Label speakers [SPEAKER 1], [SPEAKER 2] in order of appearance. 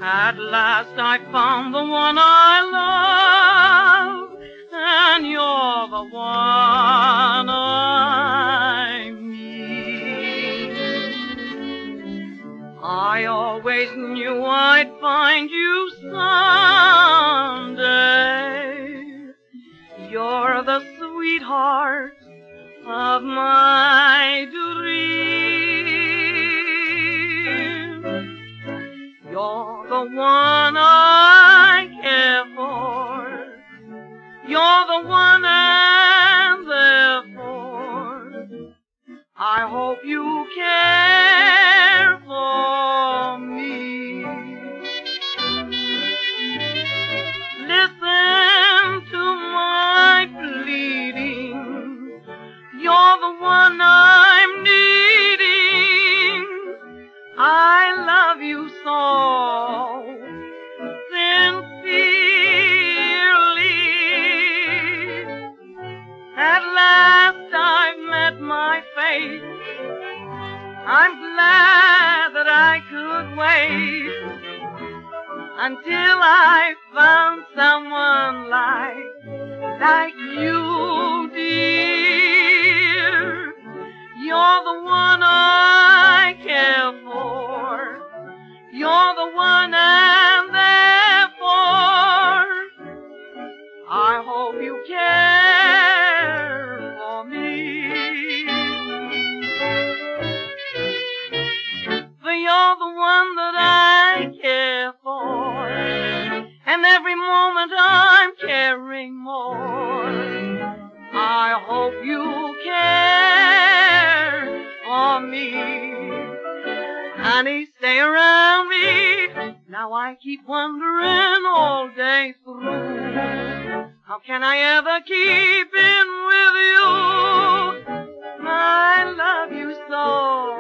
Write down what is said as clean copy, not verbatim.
[SPEAKER 1] At last I found the one I love, and you're the one I need. I always knew I'd find you someday. You're the sweetheart of my dream. You're the one I care for. You're the one and therefore I hope you care for me. Listen to my pleading. You're the one I'm needing. I love you so sincerely. At last I've met my fate. I'm glad that I could wait until I found someone like you, dear. You're the one I care for. You're the one and therefore I hope you care for me. For you're the one that I care for, and every moment I'm caring more. I hope you care for me. Honey, stay around me. Now I keep wondering all day through, how can I ever keep in with you? I love you so